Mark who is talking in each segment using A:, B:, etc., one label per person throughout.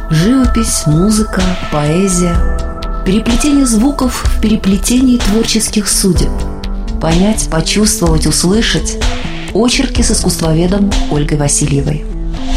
A: Живопись, музыка, поэзия, переплетение звуков в переплетении творческих судеб. Понять, почувствовать, услышать. Очерки с искусствоведом Ольгой Васильевой.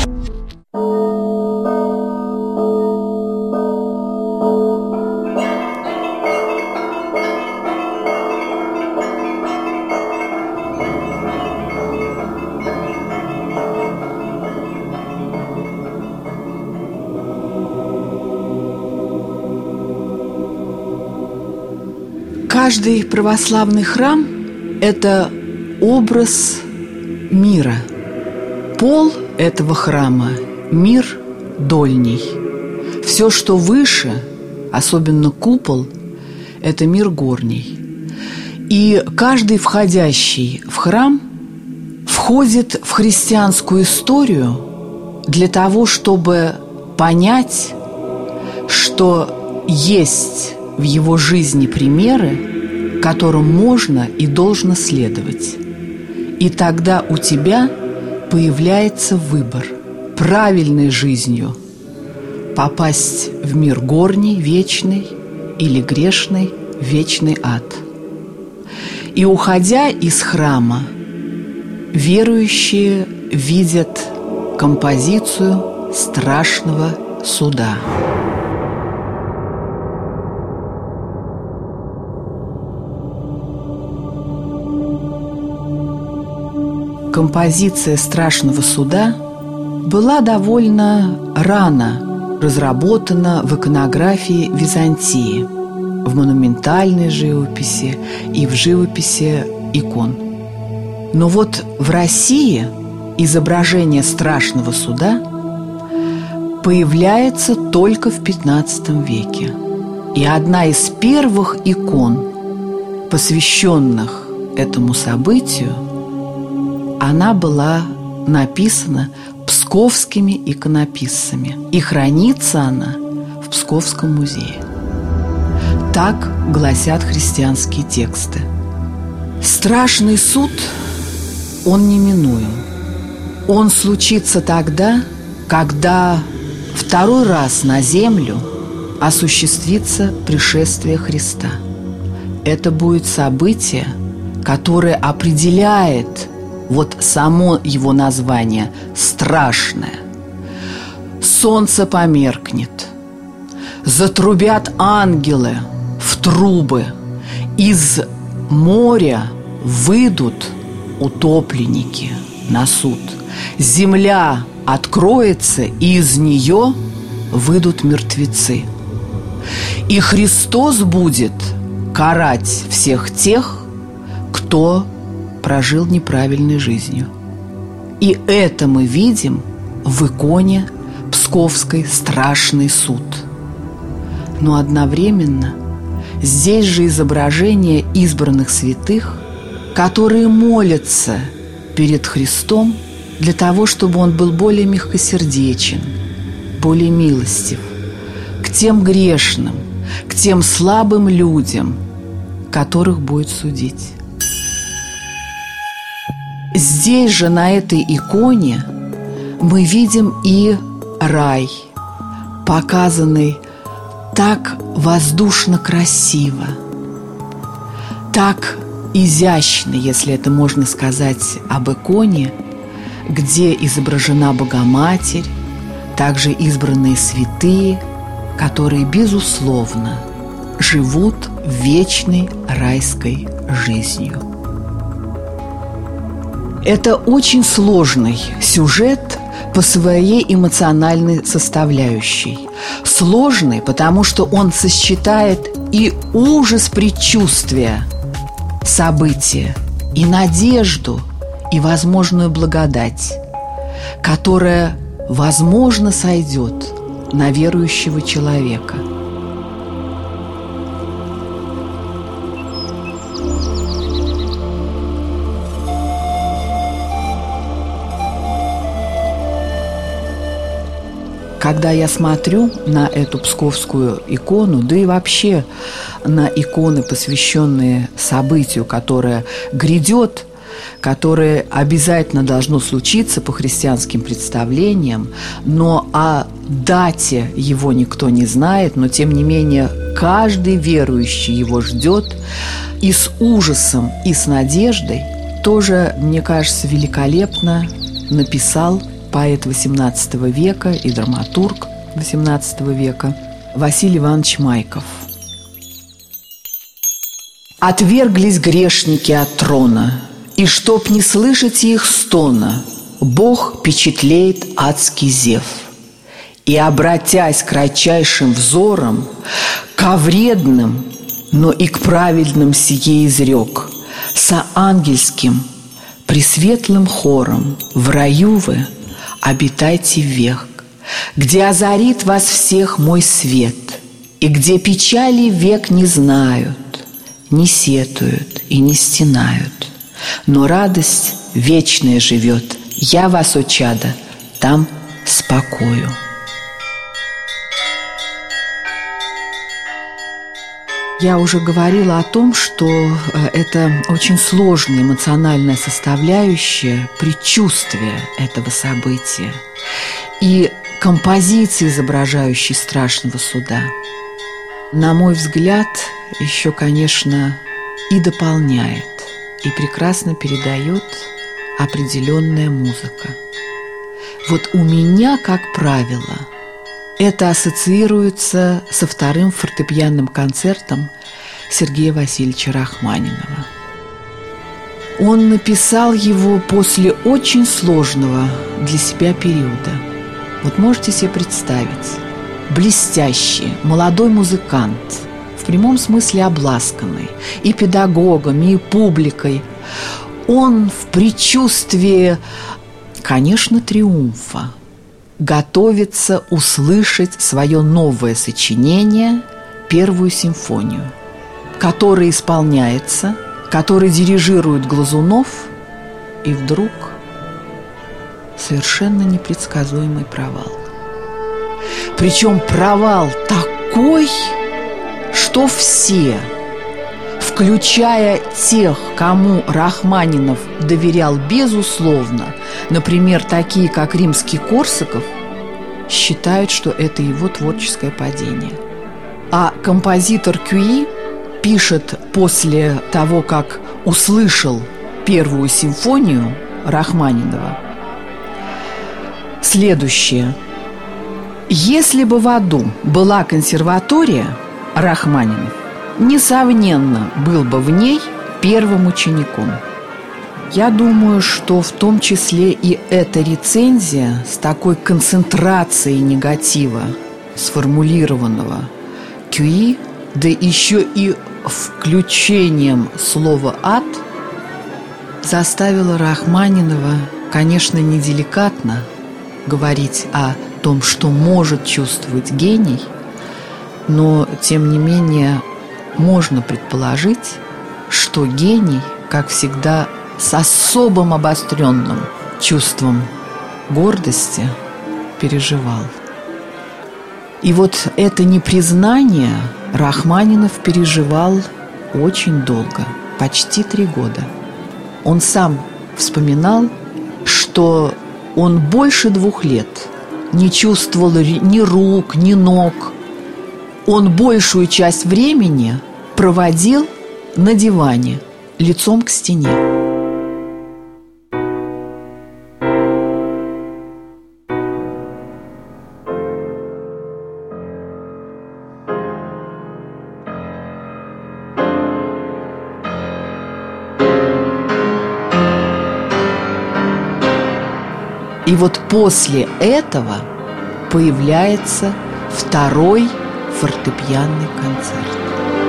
B: Каждый православный храм – это образ мира. Пол этого храма – мир дольний. Все, что выше, особенно купол, это мир горний. И каждый входящий в храм входит в христианскую историю для того, чтобы понять, что есть в его жизни примеры, которым можно и должно следовать. И тогда у тебя появляется выбор правильной жизнью попасть в мир горний, вечный, или грешный, вечный ад. И уходя из храма, верующие видят композицию страшного суда. Композиция страшного суда была довольно рано разработана в иконографии Византии, в монументальной живописи и в живописи икон. Но вот в России изображение страшного суда появляется только в XV веке. И одна из первых икон, посвященных этому событию, она была написана псковскими иконописцами. И хранится она в Псковском музее. Так гласят христианские тексты. Страшный суд, он неминуем. Он случится тогда, когда второй раз на землю осуществится пришествие Христа. Это будет событие, которое определяет вот само его название «страшное». Солнце померкнет, затрубят ангелы в трубы, из моря выйдут утопленники на суд. Земля откроется, и из нее выйдут мертвецы. И Христос будет карать всех тех, кто прожил неправильной жизнью. И это мы видим в иконе Псковской «Страшный суд». Но одновременно здесь же изображение избранных святых, которые молятся перед Христом для того, чтобы Он был более мягкосердечен, более милостив к тем грешным, к тем слабым людям, которых будет судить. Здесь же, на этой иконе, мы видим и рай, показанный так воздушно красиво, так изящно, если это можно сказать об иконе, где изображена Богоматерь, также избранные святые, которые, безусловно, живут вечной райской жизнью. Это очень сложный сюжет по своей эмоциональной составляющей. Сложный, потому что он сочетает и ужас предчувствия события, и надежду, и возможную благодать, которая, возможно, сойдет на верующего человека. Когда я смотрю на эту псковскую икону, да и вообще на иконы, посвященные событию, которое грядет, которое обязательно должно случиться по христианским представлениям, но о дате его никто не знает, но тем не менее каждый верующий его ждет и с ужасом, и с надеждой, тоже, мне кажется, великолепно написал поэт XVIII века и драматург XVIII века Василий Иванович Майков. «Отверглись грешники от трона, и чтоб не слышать их стона, Бог печатлеет адский зев, и, обратясь кратчайшим взором, ко вредным, но и к праведным сие изрек, со ангельским пресветлым хором в раю вы обитайте век, где озарит вас всех мой свет, и где печали век не знают, не сетуют и не стенают, но радость вечная живет. Я вас, о чадо, там спокою». Я уже говорила о том, что это очень сложная эмоциональная составляющая предчувствия этого события и композиции, изображающей страшного суда. На мой взгляд, еще, конечно, и дополняет, и прекрасно передает определенная музыка. Вот у меня, как правило, это ассоциируется со вторым фортепианным концертом Сергея Васильевича Рахманинова. Он написал его после очень сложного для себя периода. Вот можете себе представить, блестящий, молодой музыкант, в прямом смысле обласканный и педагогами, и публикой. Он в предчувствии, конечно, триумфа готовится услышать свое новое сочинение, первую симфонию, которая исполняется, которой дирижирует Глазунов, и вдруг совершенно непредсказуемый провал. Причем провал такой, что все, включая тех, кому Рахманинов доверял безусловно, например, такие, как Римский-Корсаков, считают, что это его творческое падение. А композитор Кюи пишет после того, как услышал первую симфонию Рахманинова, следующее. «Если бы в аду была консерватория, Рахманинов, несомненно, был бы в ней первым учеником». Я думаю, что в том числе и эта рецензия с такой концентрацией негатива, сформулированного Кюи, да еще и включением слова «ад», заставила Рахманинова, конечно, неделикатно говорить о том, что может чувствовать гений, но, тем не менее, можно предположить, что гений, как всегда, с особым обостренным чувством гордости переживал. И вот это непризнание Рахманинов переживал очень долго, почти 3 года. Он сам вспоминал, что он больше 2 лет не чувствовал ни рук, ни ног. Он большую часть времени проводил на диване, лицом к стене. И вот после этого появляется второй фортепианный концерт.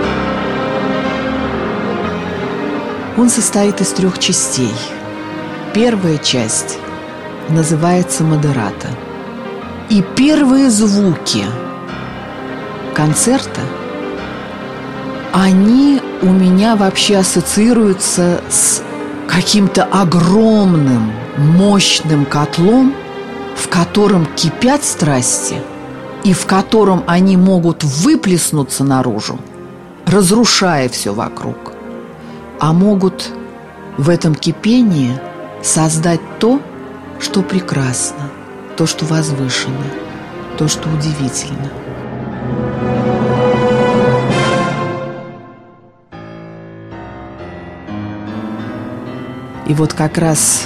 B: Он состоит из 3 частей. Первая часть называется «Модерато». И первые звуки концерта, они у меня вообще ассоциируются с каким-то огромным, мощным котлом, в котором кипят страсти и в котором они могут выплеснуться наружу, разрушая все вокруг, а могут в этом кипении создать то, что прекрасно, то, что возвышено, то, что удивительно. И вот как раз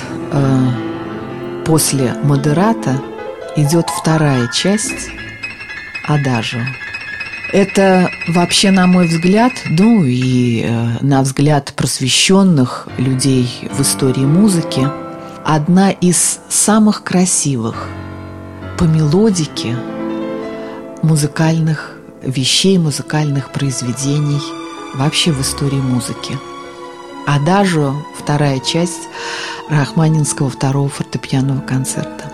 B: после модерата идет вторая часть «Адажио». Это вообще, на мой взгляд, ну и на взгляд просвещенных людей в истории музыки, одна из самых красивых по мелодике музыкальных вещей, музыкальных произведений вообще в истории музыки. «Адажио» – вторая часть Рахманинского второго фортепианного концерта.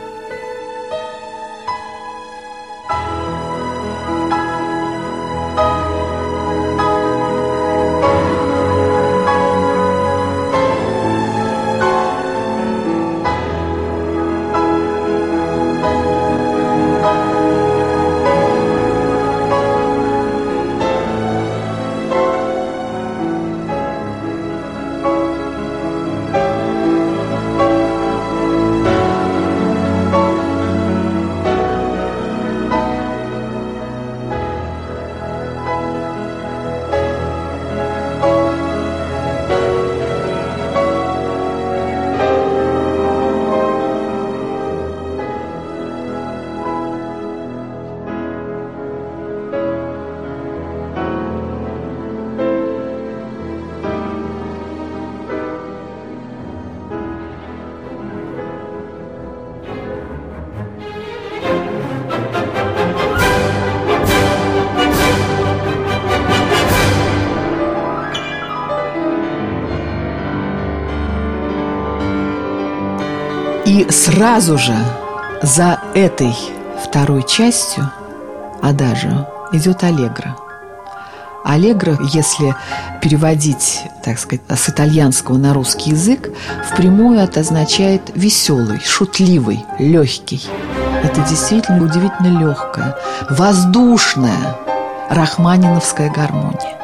B: И сразу же за этой второй частью «Адажио» идет аллегро. Аллегро, если переводить, так сказать, с итальянского на русский язык, впрямую это означает веселый, шутливый, легкий. Это действительно удивительно легкая, воздушная рахманиновская гармония.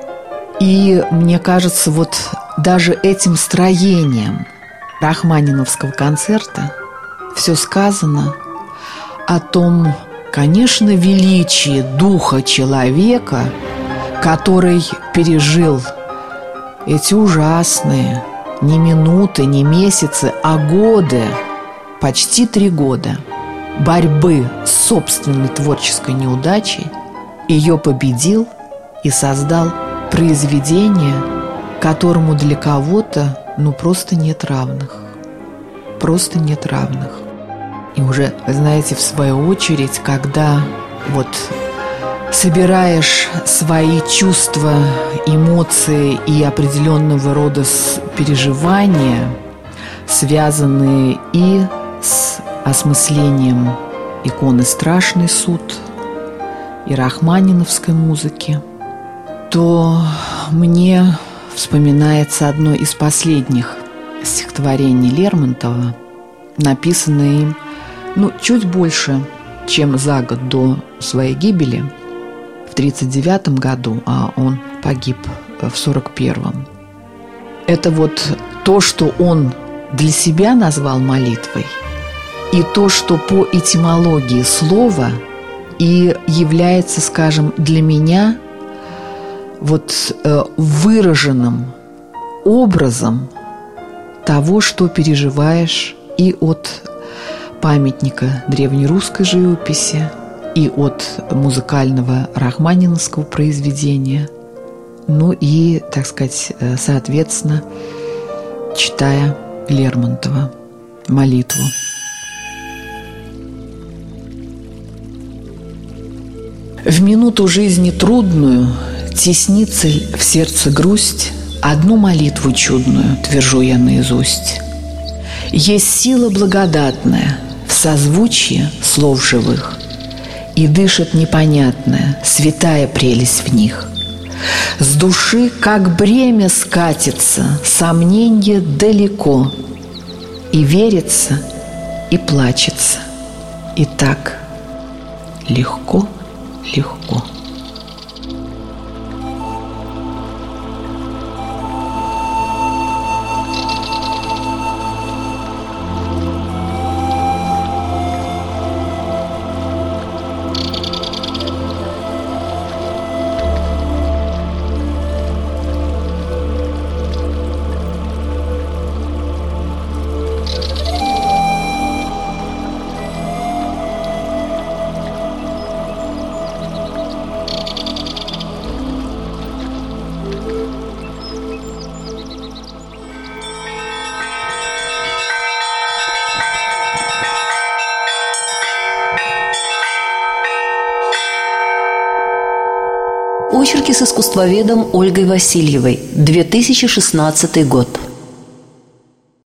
B: И мне кажется, вот даже этим строением рахманиновского концерта все сказано о том, конечно, величии духа человека, который пережил эти ужасные не минуты, не месяцы, а годы, почти 3 года борьбы с собственной творческой неудачей, ее победил и создал произведение, которому для кого-то просто нет равных. Просто нет равных. И уже, вы знаете, в свою очередь, когда вот собираешь свои чувства, эмоции и определенного рода переживания, связанные и с осмыслением иконы «Страшный суд» и рахманиновской музыки, то мне вспоминается одно из последних стихотворений Лермонтова, написанное им чуть больше, чем за год до своей гибели, в 1939 году, а он погиб в 1941. Это вот то, что он для себя назвал молитвой, и то, что по этимологии слова и является, скажем, для меня выраженным образом того, что переживаешь и от памятника древнерусской живописи, и от музыкального рахманиновского произведения, и, так сказать, соответственно, читая Лермонтова молитву. В минуту жизни трудную теснится в сердце грусть, одну молитву чудную твержу я наизусть. Есть сила благодатная в созвучии слов живых, и дышит непонятная, святая прелесть в них. С души, как бремя, скатится сомненье далеко, и верится, и плачется, и так легко, легко.
A: Очерки с искусствоведом Ольгой Васильевой, 2016 год.